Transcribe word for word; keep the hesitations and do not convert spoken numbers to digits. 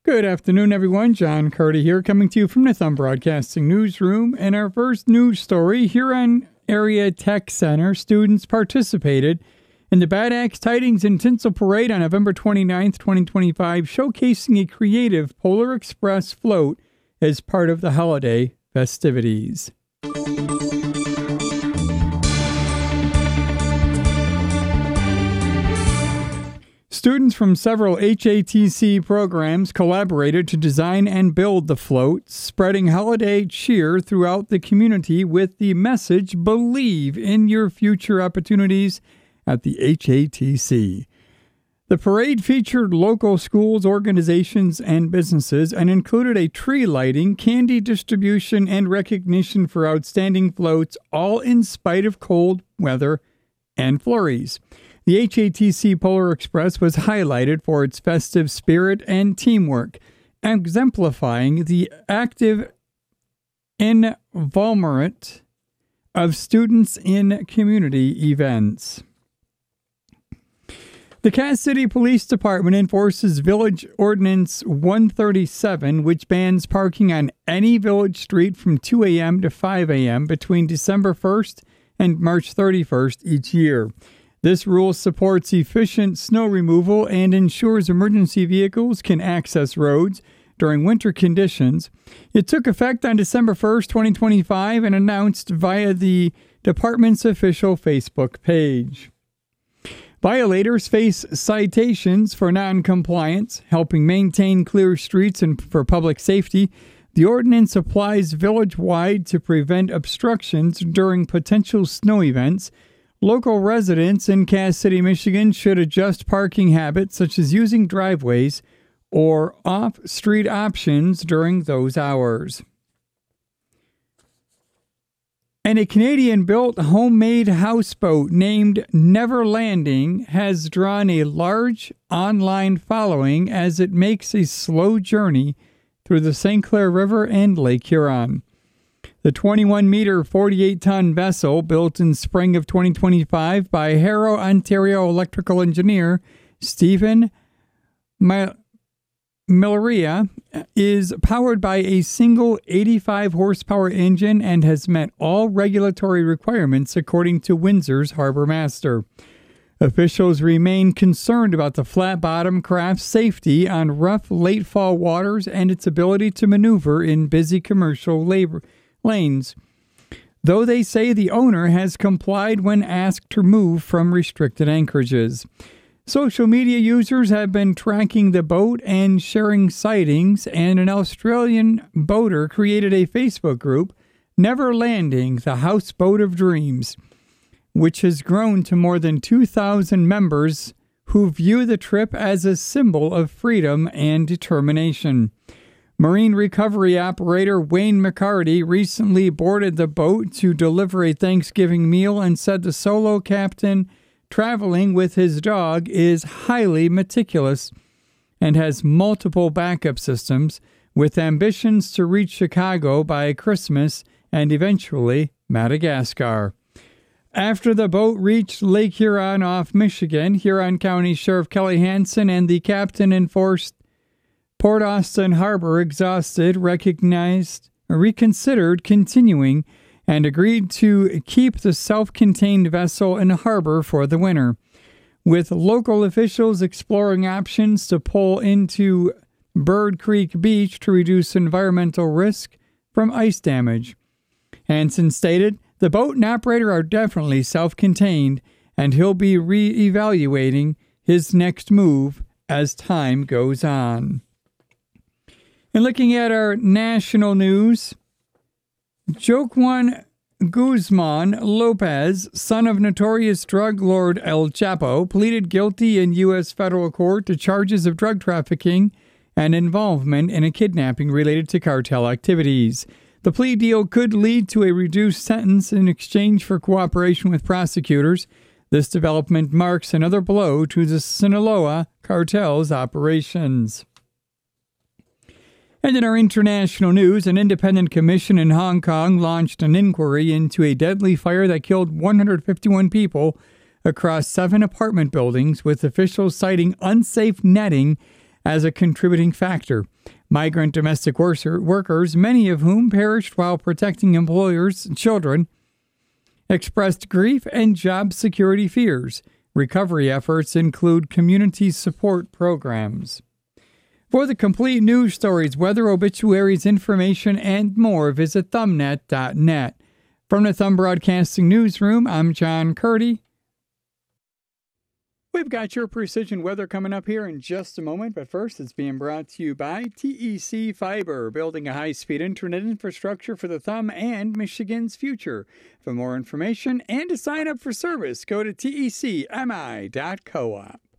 Good afternoon, everyone. John Carty here, coming to you from the Thumb Broadcasting Newsroom. And our first news story, Huron Area Tech Center students participated in the Bad Axe Tidings and Tinsel Parade on November twenty-ninth, twenty twenty-five, showcasing a creative Polar Express float as part of the holiday festivities. Students from several H A T C programs collaborated to design and build the float, spreading holiday cheer throughout the community with the message, "Believe in your future opportunities at the H A T C." The parade featured local schools, organizations, and businesses and included a tree lighting, candy distribution, and recognition for outstanding floats, all in spite of cold weather and flurries. The H A T C Polar Express was highlighted for its festive spirit and teamwork, exemplifying the active involvement of students in community events. The Cass City Police Department enforces Village Ordinance one thirty-seven, which bans parking on any village street from two a.m. to five a.m. between December first and March thirty-first each year. This rule supports efficient snow removal and ensures emergency vehicles can access roads during winter conditions. It took effect on December first, twenty twenty-five, and announced via the department's official Facebook page. Violators face citations for non-compliance, helping maintain clear streets and for public safety. The ordinance applies village-wide to prevent obstructions during potential snow events. Local residents in Cass City, Michigan should adjust parking habits such as using driveways or off-street options during those hours. And a Canadian-built homemade houseboat named Never Landing has drawn a large online following as it makes a slow journey through the Saint Clair River and Lake Huron. The twenty-one meter, forty-eight ton vessel, built in spring of twenty twenty-five by Harrow, Ontario electrical engineer Stephen Milleria, is powered by a single eighty-five horsepower engine and has met all regulatory requirements according to Windsor's harbor master. Officials remain concerned about the flat-bottom craft's safety on rough late fall waters and its ability to maneuver in busy commercial labor lanes, though they say the owner has complied when asked to move from restricted anchorages. Social media users have been tracking the boat and sharing sightings, and an Australian boater created a Facebook group, Never Landing, the Houseboat of Dreams, which has grown to more than two thousand members who view the trip as a symbol of freedom and determination. Marine recovery operator Wayne McCarty recently boarded the boat to deliver a Thanksgiving meal and said the solo captain traveling with his dog is highly meticulous and has multiple backup systems with ambitions to reach Chicago by Christmas and eventually Madagascar. After the boat reached Lake Huron off Michigan, Huron County Sheriff Kelly Hansen and the captain enforced Port Austin Harbor, exhausted, recognized, reconsidered continuing, and agreed to keep the self-contained vessel in harbor for the winter, with local officials exploring options to pull into Bird Creek Beach to reduce environmental risk from ice damage. Hansen stated, "The boat and operator are definitely self-contained, and he'll be re-evaluating his next move as time goes on." And looking at our national news, Joaquin Guzman Lopez, son of notorious drug lord El Chapo, pleaded guilty in U S federal court to charges of drug trafficking and involvement in a kidnapping related to cartel activities. The plea deal could lead to a reduced sentence in exchange for cooperation with prosecutors. This development marks another blow to the Sinaloa cartel's operations. And in our international news, an independent commission in Hong Kong launched an inquiry into a deadly fire that killed one hundred fifty-one people across seven apartment buildings, with officials citing unsafe netting as a contributing factor. Migrant domestic worker- workers, many of whom perished while protecting employers' children, expressed grief and job security fears. Recovery efforts include community support programs. For the complete news stories, weather, obituaries, information, and more, visit thumbnet dot net. From the Thumb Broadcasting Newsroom, I'm John Curdy. We've got your precision weather coming up here in just a moment, but first it's being brought to you by T E C Fiber, building a high-speed internet infrastructure for the Thumb and Michigan's future. For more information and to sign up for service, go to T E C M I dot coop.